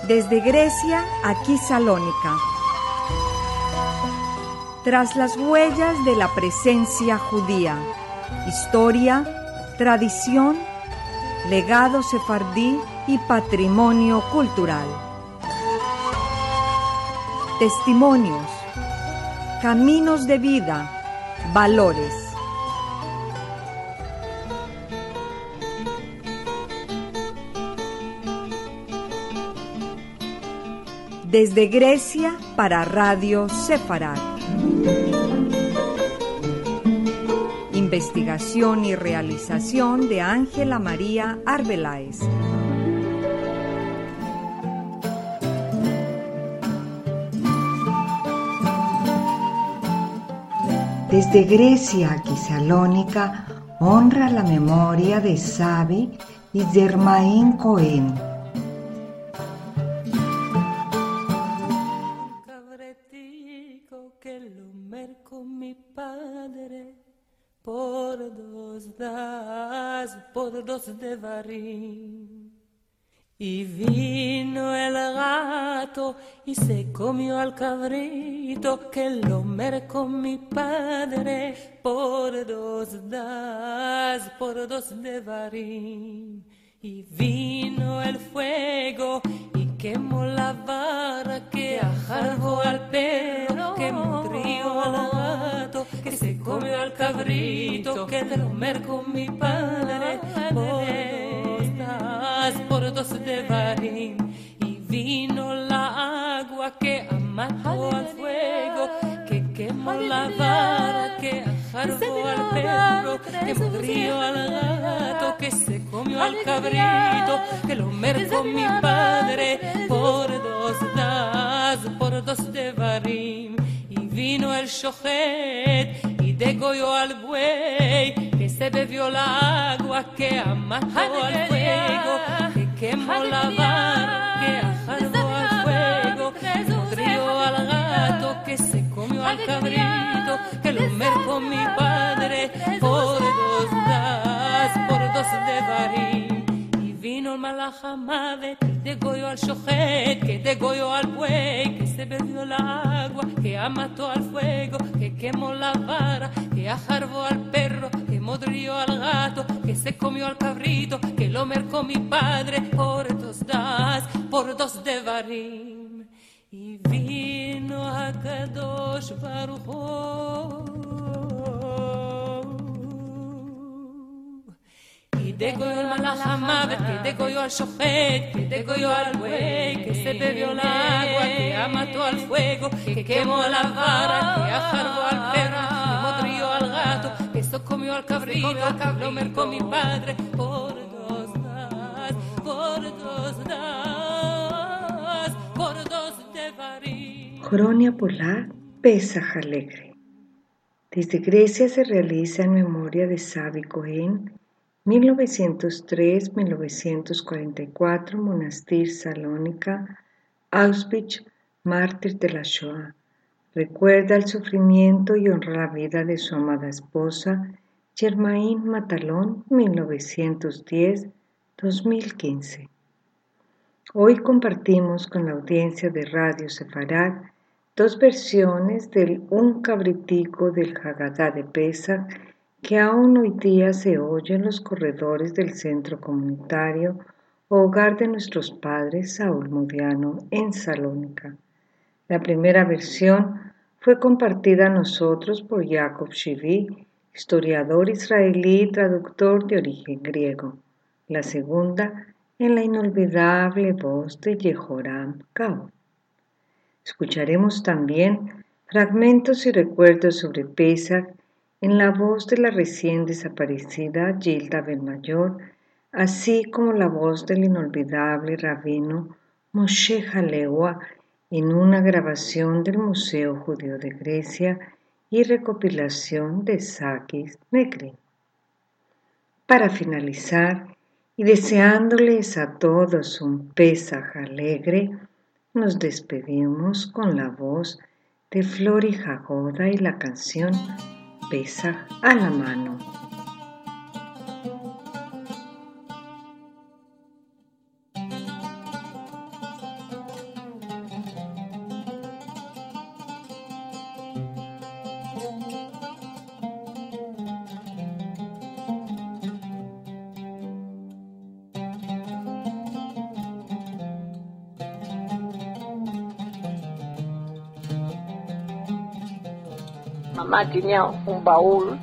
Desde Grecia, aquí Salónica. Tras las huellas de la presencia judía, historia, tradición, legado sefardí y patrimonio cultural. Testimonios, caminos de vida, valores. Desde Grecia para Radio Sefarad. Investigación y realización de Ángela María Arbeláez. Desde Grecia aquí Salónica honra la memoria de Savi y Germain Cohen. Por dos devarim. Y vino el gato y se comió al cabrito que lo mercó mi padre por dos devarim. Y vino el fuego y quemó la vara que ajargó al perro, que murió al gato, que se comió al cabrito, que lo mercó mi padre por dos devarim. Y vino la agua que mató al fuego, que quemó la vara, que ajargó al perro, que murió al gato, que se comió al cabrito, que lo mercó mi padre por dos devarim. Y vino el shochet y degolló al buey, que se bebió la agua que mató al fuego, que quemó la vara, que ajargó al fuego, que murió al gato, que se comió al cabrito, que lo mercó mi padre por dos devarim. Y vino el malach hamavet, que degolló al shochet, que degolló al buey, que se bebió la agua, que mató al fuego, que quemó la vara, que ajargó al perro, que murió al gato, que se comió al cabrito, que lo mercó mi padre por dos devarim. Y vino HaKadosh Baruch Hu y degolló el malach hamavet, que degolló al shochet, que degolló al buey, que se bebió la agua, que mató al fuego, que quemó la vara, que ajargó al perro, que murió al gato, que se comió al cabrito, que lo mercó mi padre por dos devarim. Coronia Polar, Pesaj Alegre. Desde Grecia se realiza en memoria de Savi Cohen, 1903-1944, Monastir Salónica, Auschwitz, mártir de la Shoah. Recuerda el sufrimiento y honra la vida de su amada esposa, Germain Matalón, 1910-2015. Hoy compartimos con la audiencia de Radio Sefarad dos versiones del Un cabritico del Haggadah de Pesaj que aún hoy día se oye en los corredores del centro comunitario hogar de nuestros padres Saúl Modiano en Salónica. La primera versión fue compartida a nosotros por Jacob Shivi, historiador israelí y traductor de origen griego. La segunda en la inolvidable voz de Yehoram Gaon. Escucharemos también fragmentos y recuerdos sobre Pesaj en la voz de la recién desaparecida Gilda Benmayor, así como la voz del inolvidable rabino Moshe Halewa en una grabación del Museo Judío de Grecia y recopilación de Sakis Negri. Para finalizar, y deseándoles a todos un Pesaj alegre, nos despedimos con la voz de Flori Jagoda y la canción Pesaj a la mano. Mamá tenía un baúl,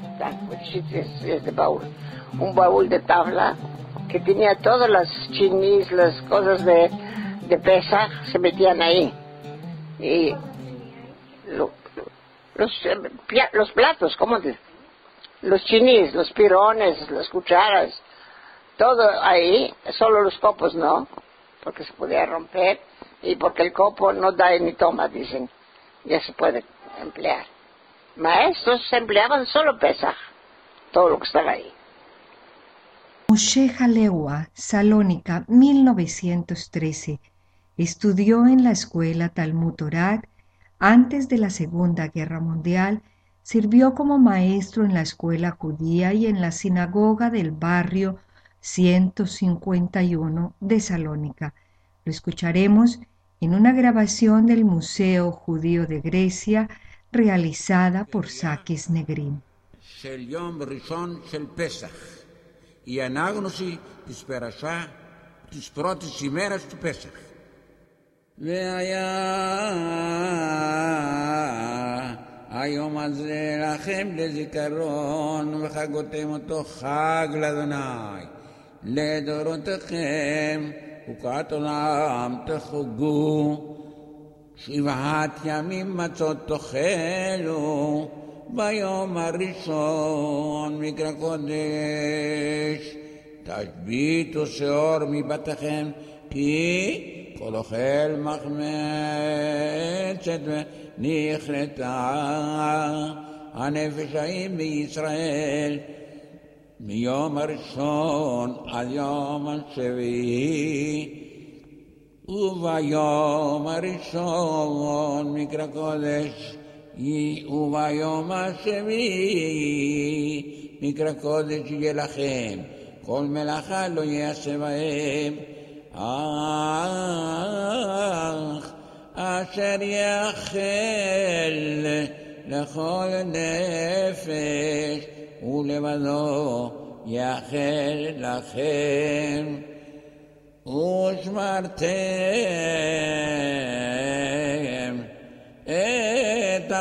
un baúl de tabla que tenía todas las chinis, las cosas de Pesaj, se metían ahí. Y los platos, los chinis, los pirones, las cucharas, todo ahí, solo los copos no, porque se podía romper y porque el copo no da ni toma, dicen, ya se puede emplear. Maestros se empleaban solo Pesaj, todo lo que estaba ahí. Moshe Halewa, Salónica, 1913. Estudió en la escuela Talmud Torah. Antes de la Segunda Guerra Mundial, sirvió como maestro en la escuela judía y en la sinagoga del barrio 151 de Salónica. Lo escucharemos en una grabación del Museo Judío de Grecia realizada por Sakis Negrin. של יום ראשון של פסח. ינגנוסי תספרשה, תספרות שימרש פסח. והיה היום הזה לכם לזיכרון, וחגותם אותו חג לאדוני. לדורותיכם חוקת עולם תחוגו. 7 ימים מצות תאכלו, ביום הראשון מקרא קודש. תשביתו שאור מבתיכם, כי כל אוכל מחמצת ונכרתה הנפש ההיא בישראל. מיום הראשון עד יום השביעי. וביום הראשון מקרא קודש, וביום השביעי מקרא קודש יהיה לכם, כל מלאכה לא יעשה בהם, אך אשר יאכל לכל נפש ולבדו יאכל לכם. ושמרתם את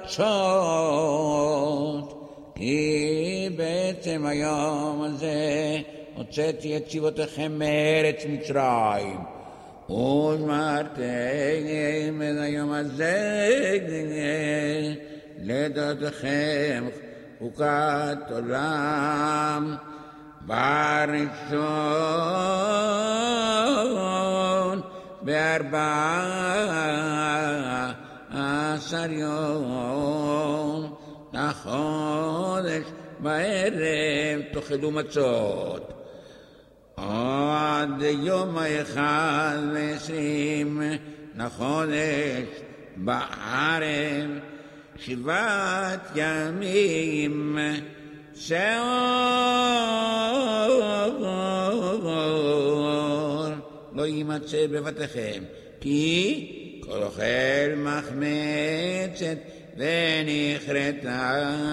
המצות, כי בעצם היום הזה הוצאתי את צבאותיכם מארץ מצרים. ושמרתם את היום הזה לדורותיכם חוקת עולם. בראשון ב14 יום לחודש בערב תאכלו מצות, עד יום 21 לחודש בערב 7 ימים שאור לא יימצא בבתיכם, כי כל אוכל מחמצת ונכרתה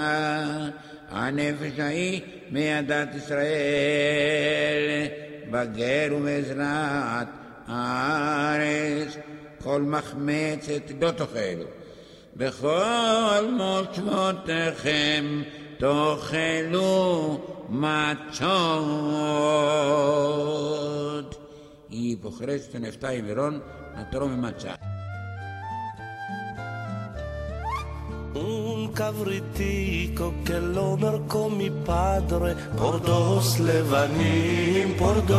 הנפש ההיא מעדת ישראל, בגר ובעזרת הארץ כל מחמצת לא תאכלו, בכל מושבותיכם תאכלו מצות. Y por Cristo Nefta y Verón, a Trome Macha. Un cavritico che l'omerco mi padre, por dos levanim,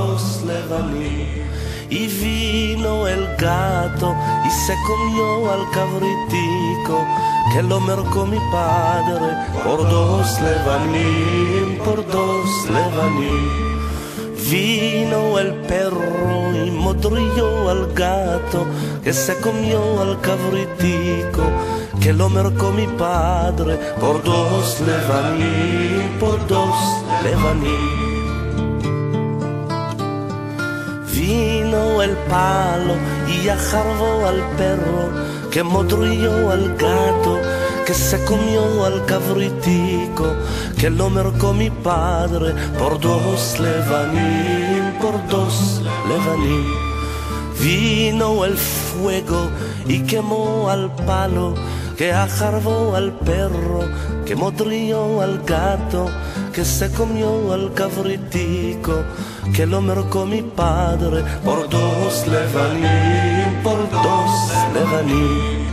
y vino el gato y se comió al cavritico que lo mercó mi padre, por dos levanim. Vino el perro y mordió al gato que se comió al cavritico que lo mercó mi padre, por dos levanim. Vino el palo y ajarbó al perro que mordió al gato que se comió al cabritico que lo mercó mi padre por 2 levanim, por 2 levanim. Vino el fuego y quemó al palo, que ajarbó al perro, que modrió al gato, que se comió al cabritico que lo mercó mi padre por 2 levanim, por 2 levanim.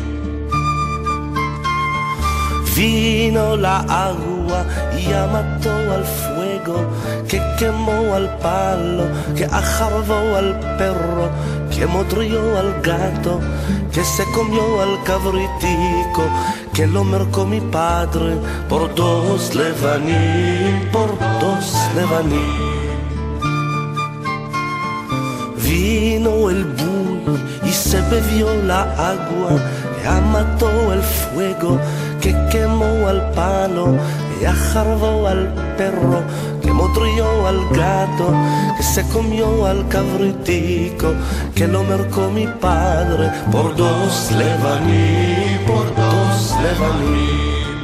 Vino la agua y ya mató al fuego, que quemó al palo, que ajarbó al perro, que modrió al gato, que se comió al cabritico que lo mercó mi padre por 2 levanim, por 2 levanim. Vino el buey y se bebió la agua, ya mató el fuego, que quemó al palo, que ajarbó al perro, que modrió al gato, que se comió al cabritico, que lo mercó mi padre por 2 levanim, por 2 levanim.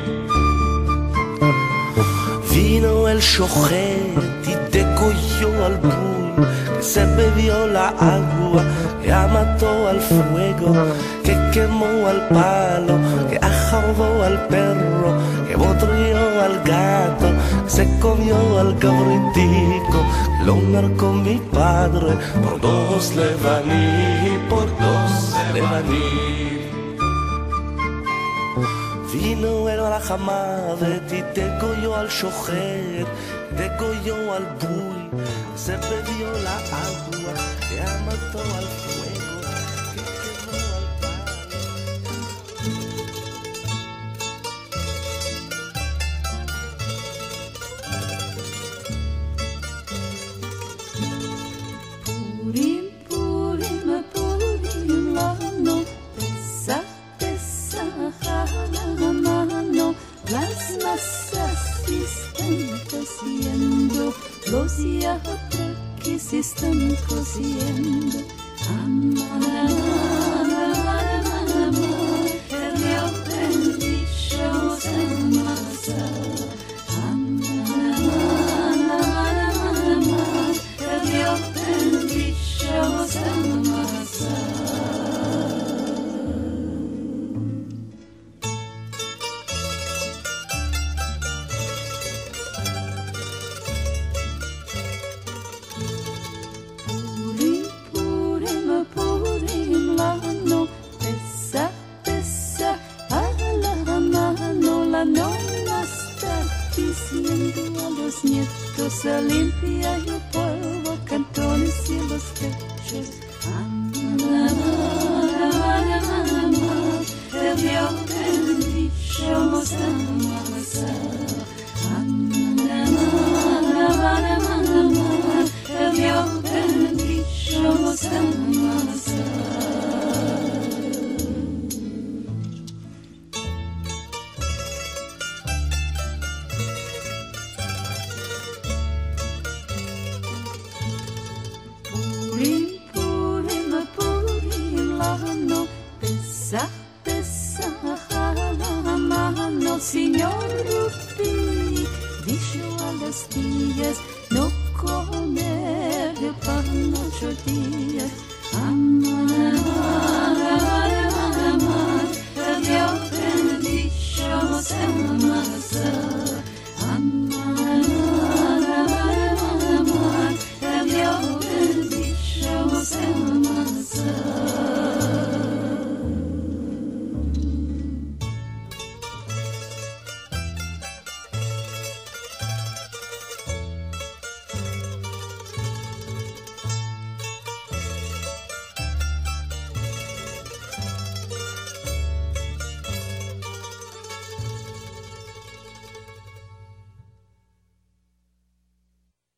Vino el shochet y degolló al buey, que se bebió la agua, que mató al fuego, que quemó al palo, que ajarbó al perro, que modrió al gato, que se comió al cabritico, lo marcó mi padre por 2 levanim, por 2 levanim. Vino el Alajamadet y degolló al shochet, degolló al buey, se bebió la agua, que mató al fuego, que quemó al palo. Purim, Purim, Purim, lano, Pesach, Pesach, mano, las masas están cociendo, los yatres se están cociendo. Amar, el Dios bendicho se masa. Amar, el Dios bendicho se masa. Nietos limpia y el polvo, cantones y los techos. El Dios bendicho se amasa. El Dios bendicho se amasa. Señor Rupi dijo a las tías no comer de pan 8 días.